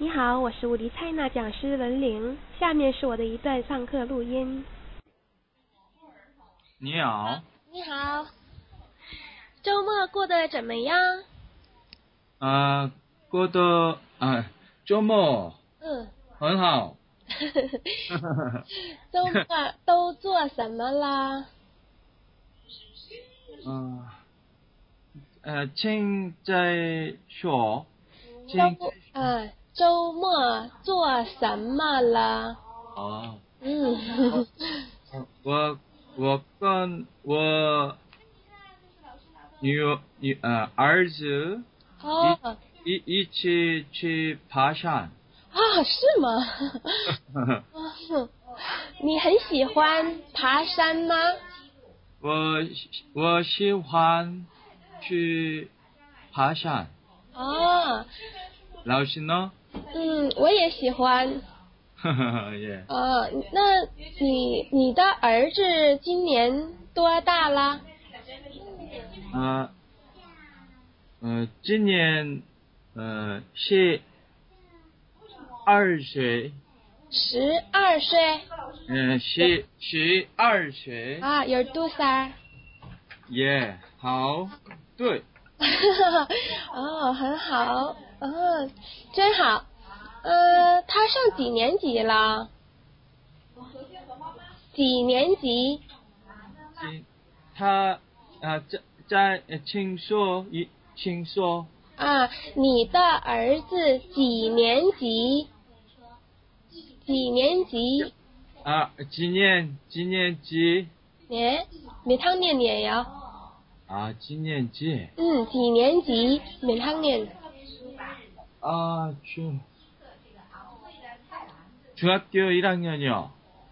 你好，我是无敌蔡娜讲师文玲，下面是我的一段上课录音。 你好。 你好，周末过得怎么样？ 过得周末很好。 周末都做什么啦？ 请在说。 周末做什么了？ 我跟我儿子一起去爬山。 是吗？你很喜欢爬山吗？ 我喜欢去爬山。老师呢？ 我也喜欢。 yeah. 那你的儿子今年多大了？ 今年12岁。 12岁。 12岁。 12살。 耶，好，对。 很好，真好。他上几年级了？几年级？ 他在请说。 你的儿子几年级？几年级？ 几年级？ 몇 학년이에요? 几年级？ 几年级？몇 학년? 중학교 1학년이요.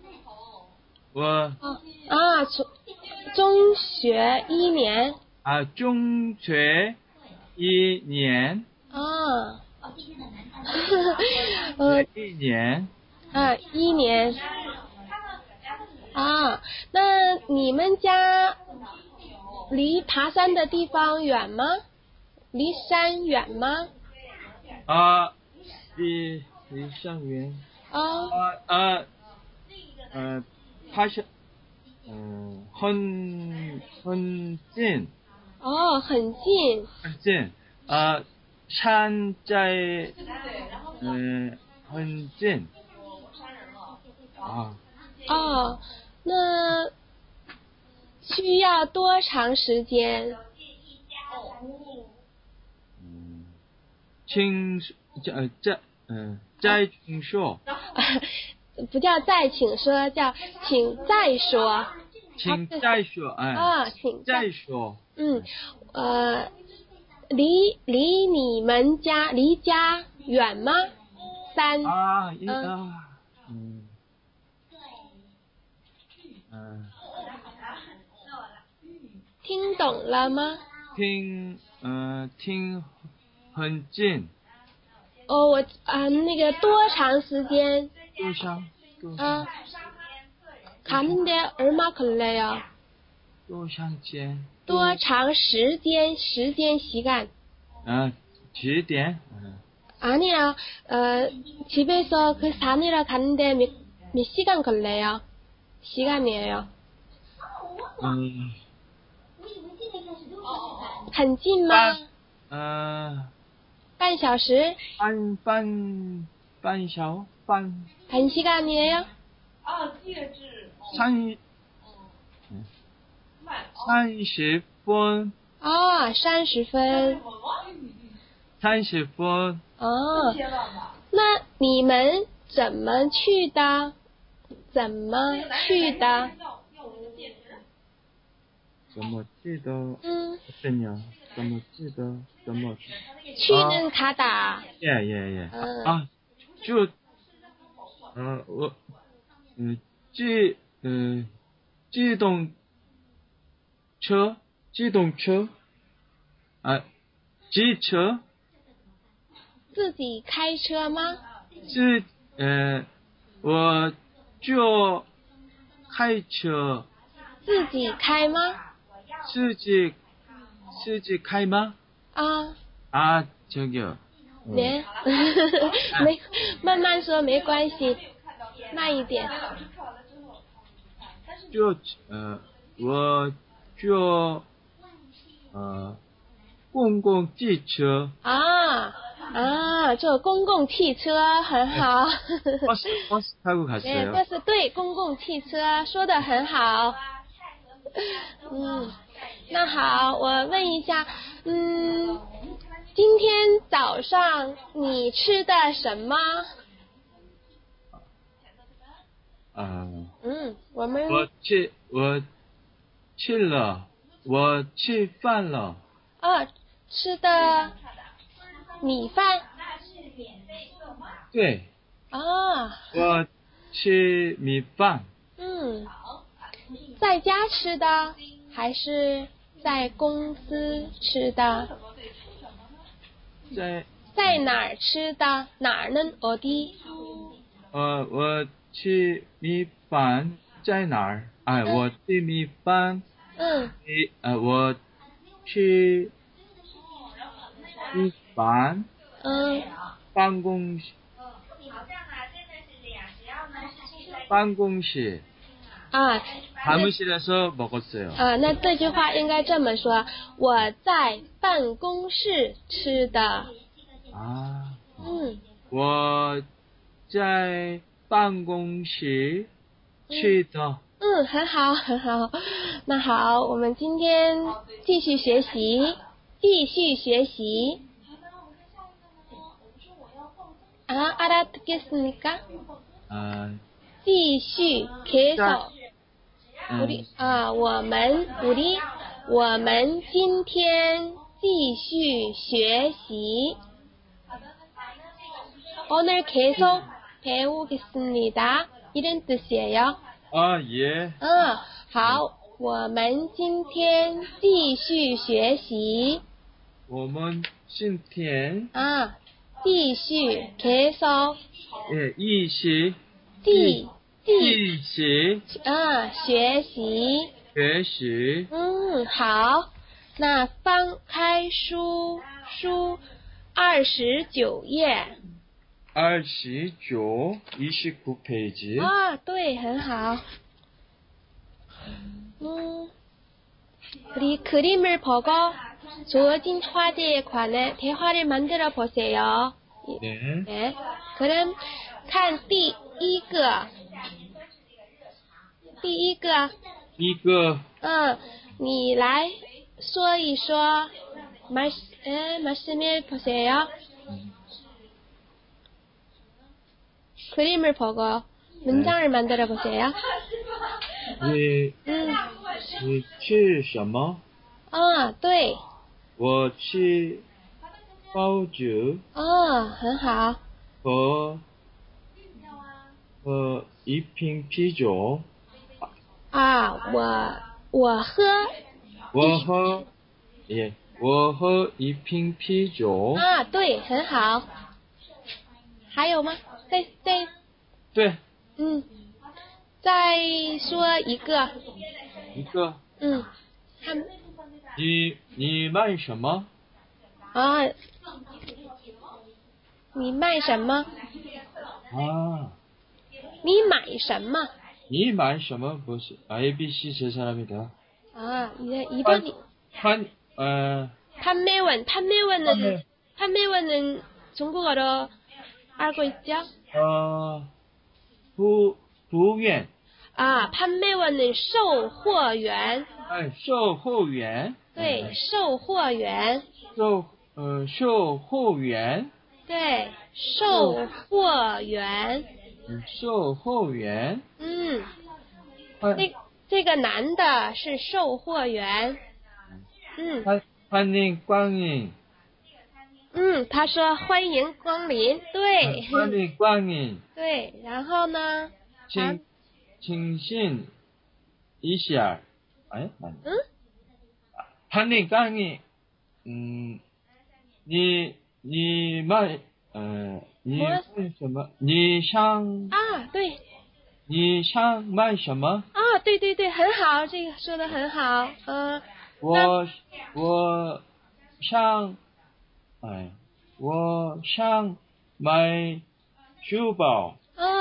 中学1年。 中学1年。1年。 1年。那你们家离爬山的地方远吗？离山远吗？ 离山远。爬山很近。 很近。 很近。山在很近。 那需要多长时间？ 再请说。 不叫再请说，叫请再说。 请再说。 请再说。 离你们家离家远吗？听懂了吗？ 听很近。 那个多长时间？ 多长？ 가는데 얼마 걸려요? 多长间？ 多长时间？시간. 几点？ 아니야. 집에서 그 산이라 가는데 몇 시간 걸려요? 시간이에요. 很近吗？半小时？ 半小时。 1시간이에요? 30分。 30分。 30分。 那你们怎么去的？怎么去的？去는 가다. 예. 机车。 自己开车吗？ 我就开车。 自己开吗？ 自己开吗？저기요. 没慢慢说没关系，慢一点。 我坐公共汽车。 坐公共汽车很好。 버스 타고 갔어요. 버스 对，公共汽车说得很好。那好，我问一下，今天早上你吃的什么？我吃饭了。吃的米饭？对。我吃米饭。在家吃的还是在公司吃的？在哪儿吃的？哪儿呢？어디？我吃米饭在哪儿？我吃米饭。我吃米饭。办公室。사무실에서 먹었어요. 那这句话应该这么说，我在办公室吃的。我在办公室吃的。很好很好。那好，我们今天继续学习。알아듣겠습니까？继续계속。我们今天继续学习。오늘 계속 배우겠습니다. 이런 뜻이에요. 예. 好，我们今天继续学习。我们今天继续계속。学习。学习。好，那翻开书29页。29 페이지。对，很好。우리 그림을 보고 주어진 화제에 관해 대화를 만들어 보세요. 네. 그럼 看第一个。你来说一说。말씀해 보세요. 그림을 보고 문장을 만들어 보세요. 你吃什么？对。我吃包子。很好。和一瓶啤酒。我喝一瓶啤酒。对，很好。还有吗？对。再说一个。你卖什么？你卖什么？你买什么？你买什么？不是 A, B, C 세 사람이다. 이번이 판매원은 중국어로 알고 있죠? 부원. 판매원은 售货员. 售货员. 对，售货员. 售货员. 对，售货员。售货员。这个男的是售货员。欢迎光临。他说欢迎光临。对。欢迎光临。对，然后呢？请问一下。欢迎光临。你卖什么？你想对。你想卖什么？对，很好，这个说的很好。我想我想买书包。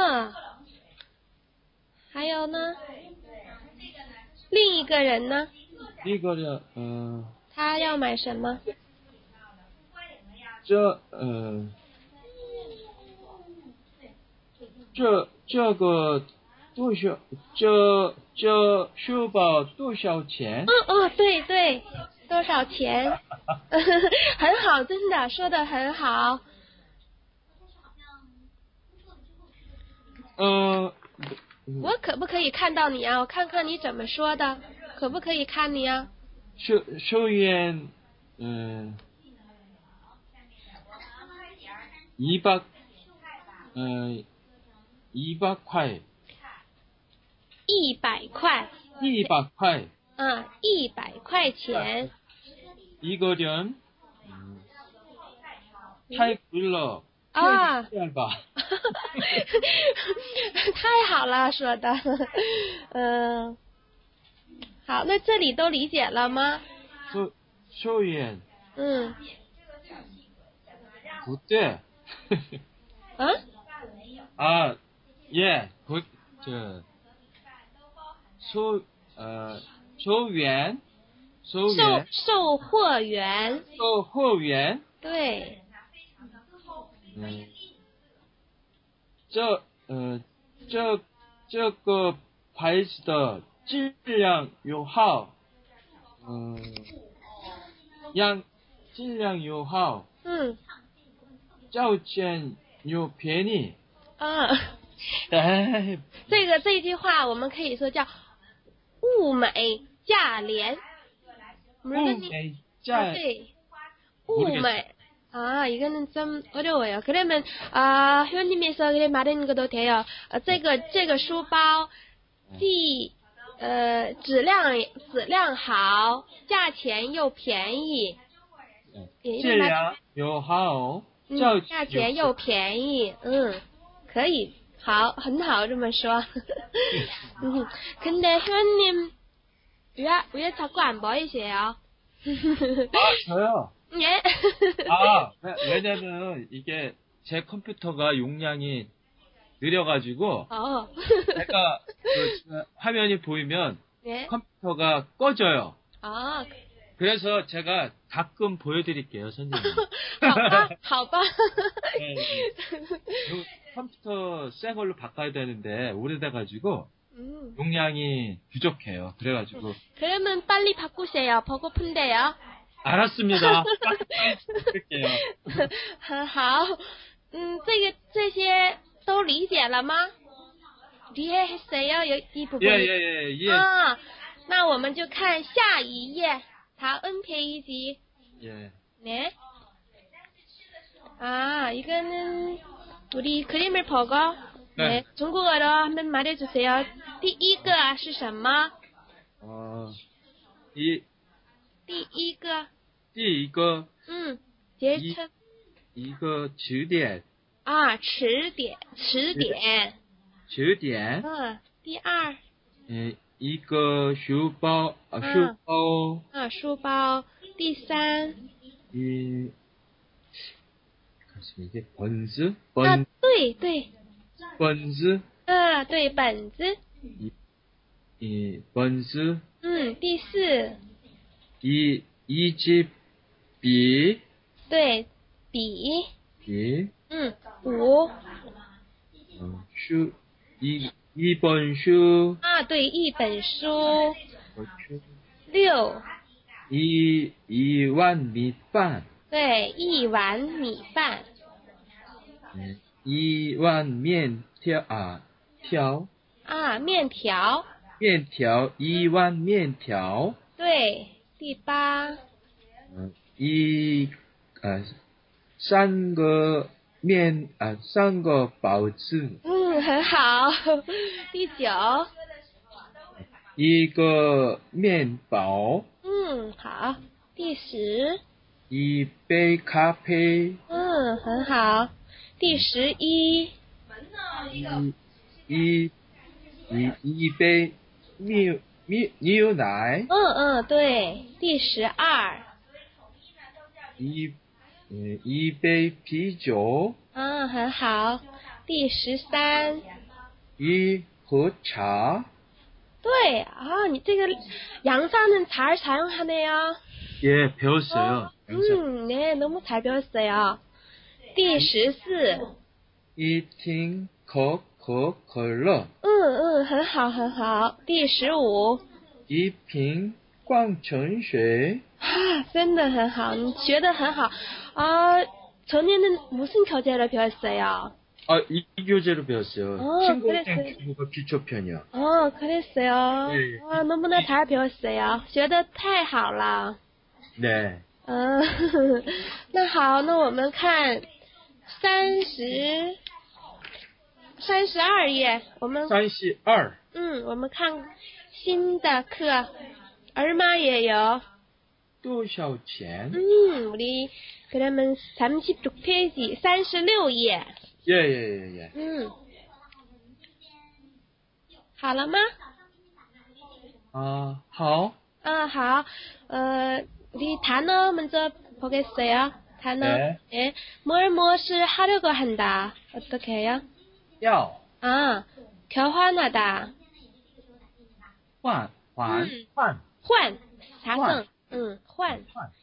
还有呢？另一个人呢？ 一个人， 他要买什么？ 这个多少？这书包多少钱？ 对对，多少钱？很好，真的说得很好。我可不可以看到你啊？我看看你怎么说的，可不可以看你啊？ 收元200块。 100块。 100块。 100块钱。 一个人太贵了。便宜吧。 太好了，说的。好，那这里都理解了吗？ 收元。不对。예,售员。 售货员。 售货员。 对。 这个牌子的质量友好。质量友好。价钱又便宜。 这句话我们可以说叫物美价廉。 物美价廉。 对，物美。이거는 좀 어려워요. 그러면 회원님께서 그래 말하는 것도 돼요. 这个书包既质量好，价钱又便宜。 质量又好， 价钱又便宜。可以，好，很好这么说。근데 회원님 왜 자꾸 안 보이세요? 저요? 예. 왜냐면 이게 제 컴퓨터가 용량이 느려가지고 제가 화면이 보이면 컴퓨터가 꺼져요. 그래서 제가 가끔 보여드릴게요, 선생님. 好吧. 컴퓨터 새 걸로 바꿔야 되는데 오래돼가지고 용량이 부족해요. 그래가지고. 그러면 빨리 바꾸세요. 보고픈데요. 알았습니다. 바꿀게요. 好，这些都理解了吗？理解했어요？有一部分。 예. 那我们就看下一页。다음 페이지. 네. 이거는 우리 그림을 보고 네. 중국어로 한번 말해주세요. 第一个是什么？第一个。结称。 一个词典。 词典。第二。 一个书包。 书包。第三。 이게本子。 对。 本子。 对，本子。 本子。 第四。 一支笔。 对，笔。五。 书。一本书。 对，一本书。六。 一碗米饭。 对，一碗米饭。 一碗面条。 面条。 一碗面条。 对，第八。 三个包子。 很好。第九。 一个面包。 好。第10。 一杯咖啡。 很好。第11。 一杯牛奶。 对。第12。 一杯啤酒。 很好。第13。 一壶茶。 对你这个양사는 잘 사용하네요. 예, 배웠어요. 네, 너무 잘 배웠어요. 第14。 一听可口可乐。 很好很好。第15。 一瓶矿泉水。 真的很好，你学得很好。전에는 무슨 교재를 배웠어요? 이 교재로 배웠어요. 친구랑 중국어 기초편이요. 그랬어요. 네. 너무나 잘 배웠어요. 学得太好了。 네. 那好，那我们看32页，我们 32。 我们看新的课，얼마예요? 多少钱？ 우리 그러면 36페이지, 36页。 예. 好了吗？ 好。 好。우리 단어 먼저 보겠어요. 단어. 네. 무엇을 하려고 한다. 어떻게 해요? 要。 교환하다. 换。 사성. 换.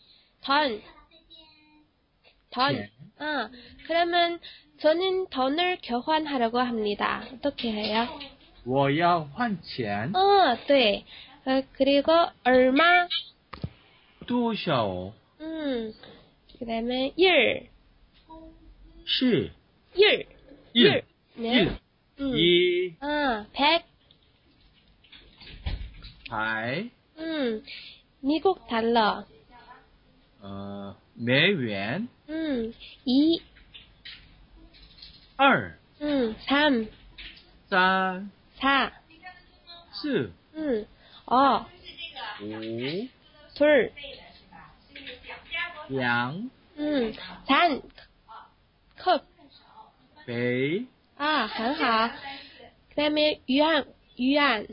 돈. 그러면 저는 돈을 교환하려고 합니다. 어떻게 해요? 我要换钱。 네. 그리고 얼마? 多少？ 그다음에 일. 是。 일. 네. 100. 100. 미국 달러. 매元. 2. 2. 3. 3. 4. 4. 5. 5. 2. 2. 잔. 컵. 杯. 很好. 그다음에 yuan. yuan.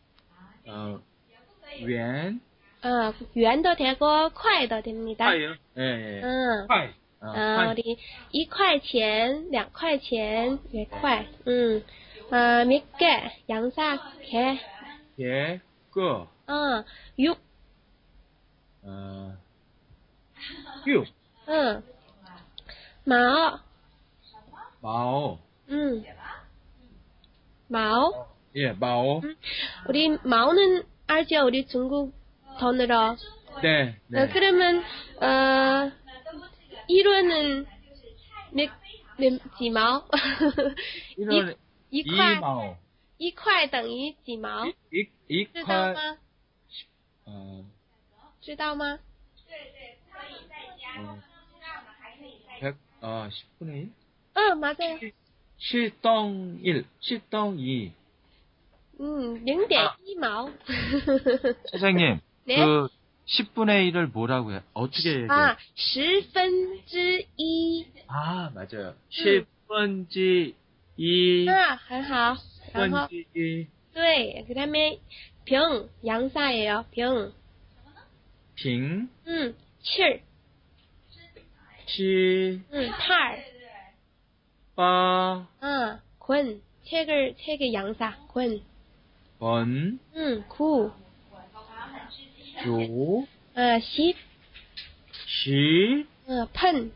元도 되고 块도 됩니다. 块요? 예. 块. 우리 1块钱, 2块钱, 1块. 몇 개? 양사 개. 개, 거. 6. 6. 마오. 마오. 마오? 예, 마오. 우리 마오는 알죠? 우리 중국 돈으로. 네. 그러면 1원은 몇毛? 1원 2块. 1块等于几毛? 知道吗？知道吗？ 10분의 1? 맞아요. 10동 2. 0.1毛. 선생님, 네? 그 10분의 1을 뭐라고 해? 어떻게 얘기해요? 1/10. 맞아요. 10분의 2. 很好. 10분의 2. 네, 그다음에 병, 양사예요. 병. 빙. 7. 7. 8. 8. 권. 책의 양사. 권. 권. 9. 9. 10. 10. 펀.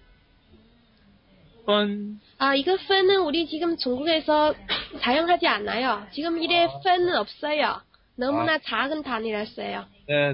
펀. 이거 펀은 우리 지금 중국에서 사용하지 않아요. 지금 이래 펀은 없어요. 너무나 작은 단위였어요. 네.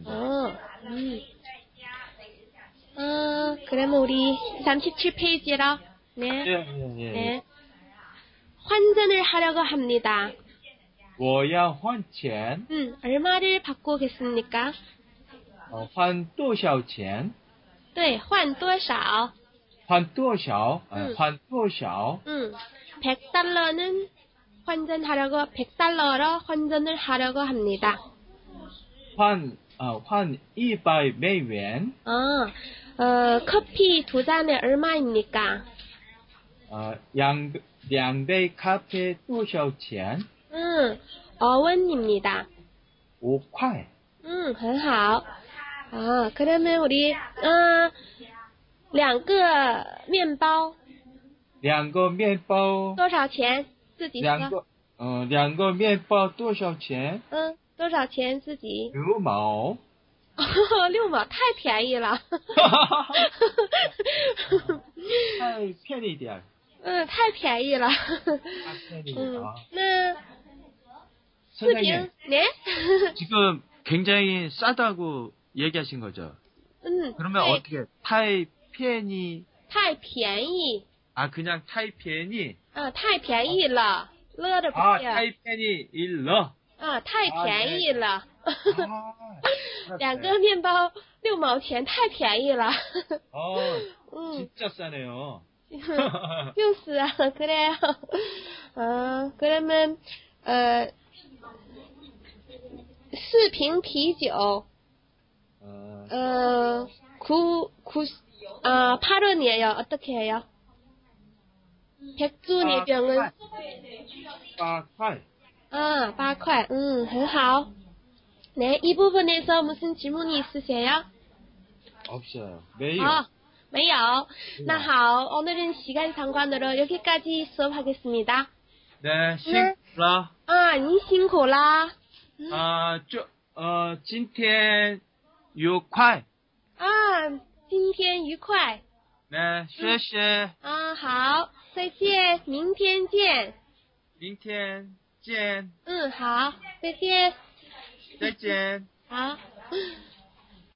그러면 우리 37페이지로. 네. 네. 환전을 하려고 합니다. 我要换钱. 얼마를 바꾸겠습니까? 换多少钱? 对,换多少? 换多少? 换多少? 100달러는 환전하려고 100달러로 환전을 하려고 합니다. 换 200美元. 커피 2잔에 얼마입니까? 2杯咖啡多少钱? 5원입니다. 5块. 很好. 그러면 우리 两个面包。 两个面包。 多少钱？自己说。 两个面包多少钱？ 多少钱自己 ？6毛。 6毛太便宜了。 太便宜点。 太便宜了。那4瓶 네? 지금 굉장히 싸다고 얘기하신 거죠? 그러면 어떻게太便宜? 太便宜. 아, 그냥 太便宜? 太便宜了. 了的不是. 太便宜了. 太便宜了. 两个面包6毛钱太便宜了. 진짜 싸네요. 就是啊, 그래요. 그러면 4瓶啤酒. 8원이에요. 어떻게 해요? 백주 4병은 8块. 8块. 很好. 네, 이 부분에서 무슨 질문이 있으세요? 없어요. 매일. 没有. 那好, 오늘은 시간 상관으로 여기까지 수업하겠습니다. 네,辛苦了. 您辛苦啦. 今天愉快. 今天愉快. 네, 谢谢. 好, 再见, 明天见. 明天见. 好, 再见. 再见. 好.